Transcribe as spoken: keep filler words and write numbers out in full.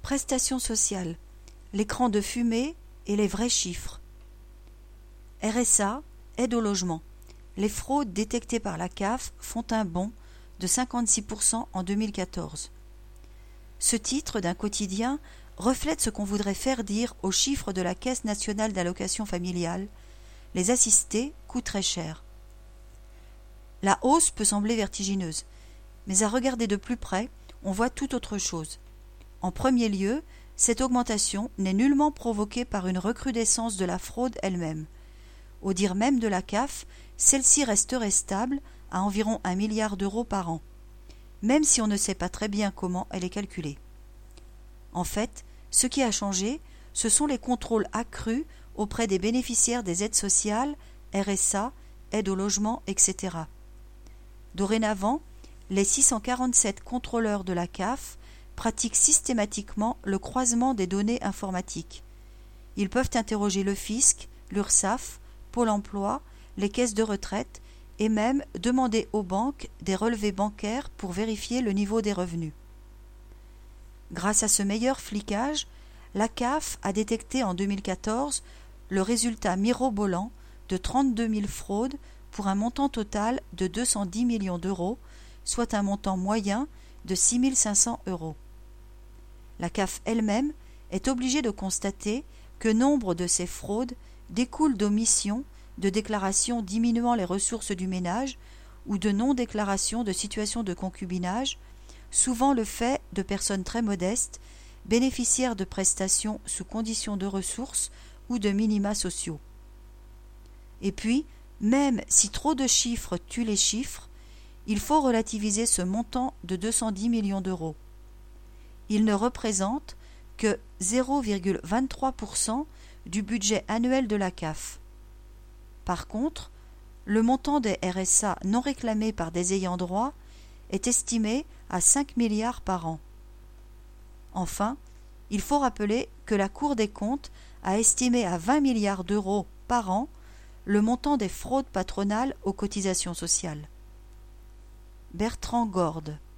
Prestations sociales, l'écran de fumée et les vrais chiffres. R S A, aide au logement. Les fraudes détectées par la C A F font un bond de cinquante-six pour cent en deux mille quatorze. Ce titre d'un quotidien reflète ce qu'on voudrait faire dire aux chiffres de la Caisse nationale d'allocation familiale. Les assistés coûtent très cher. La hausse peut sembler vertigineuse, mais à regarder de plus près, on voit tout autre chose. En premier lieu, cette augmentation n'est nullement provoquée par une recrudescence de la fraude elle-même. Au dire même de la C A F, celle-ci resterait stable à environ un milliard d'euros par an, même si on ne sait pas très bien comment elle est calculée. En fait, ce qui a changé, ce sont les contrôles accrus auprès des bénéficiaires des aides sociales, R S A, aide au logement, et cetera. Dorénavant, les six cent quarante-sept contrôleurs de la C A F pratiquent systématiquement le croisement des données informatiques. Ils peuvent interroger le fisc, l'URSSAF, Pôle emploi, les caisses de retraite et même demander aux banques des relevés bancaires pour vérifier le niveau des revenus. Grâce à ce meilleur flicage, la C A F a détecté en deux mille quatorze le résultat mirobolant de trente-deux mille fraudes pour un montant total de deux cent dix millions d'euros, soit un montant moyen de six mille cinq cents euros. La C A F elle-même est obligée de constater que nombre de ces fraudes découlent d'omissions, de déclarations diminuant les ressources du ménage ou de non-déclaration de situation de concubinage, souvent le fait de personnes très modestes, bénéficiaires de prestations sous conditions de ressources ou de minima sociaux. Et puis, même si trop de chiffres tuent les chiffres, il faut relativiser ce montant de deux cent dix millions d'euros. Il ne représente que zéro virgule vingt-trois pour cent du budget annuel de la C A F. Par contre, le montant des R S A non réclamés par des ayants droit est estimé à cinq milliards par an. Enfin, il faut rappeler que la Cour des comptes a estimé à vingt milliards d'euros par an le montant des fraudes patronales aux cotisations sociales. Bertrand Gorde.